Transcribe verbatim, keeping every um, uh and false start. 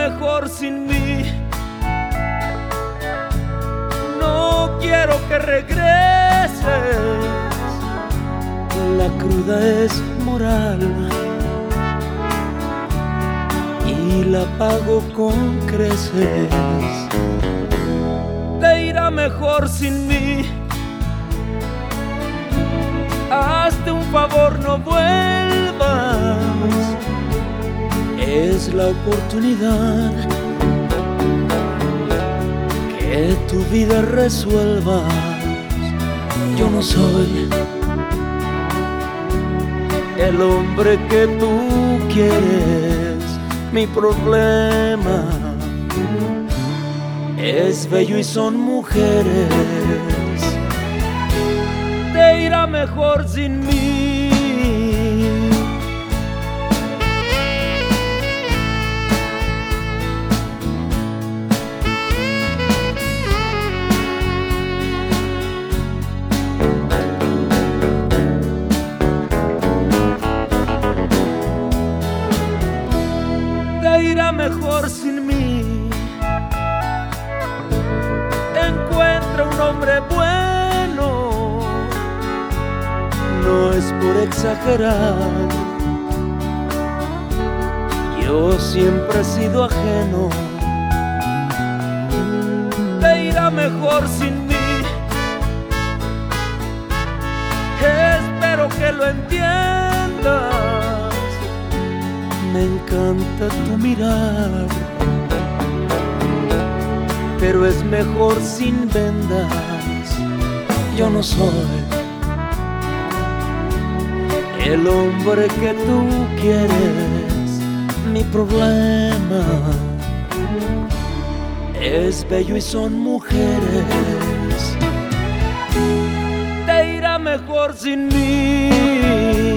mejor sin mí. No quiero que regreses, la cruda es moral y la pago con creces. Te irá mejor sin mí. Hazte un favor, no vuelvas. Es la oportunidad que tu vida resuelvas. Yo no soy el hombre que tú quieres. Mi problema es bello y son mujeres. Te irá mejor sin mí. Te irá mejor sin mí. Encuentra un hombre bueno, no es por exagerar. Yo siempre he sido ajeno. Te irá mejor sin mí. Espero que lo entiendas. Me encanta tu mirar, pero es mejor sin vendas. Yo no soy el hombre que tú quieres. Mi problema es bello y son mujeres. Te irá mejor sin mí.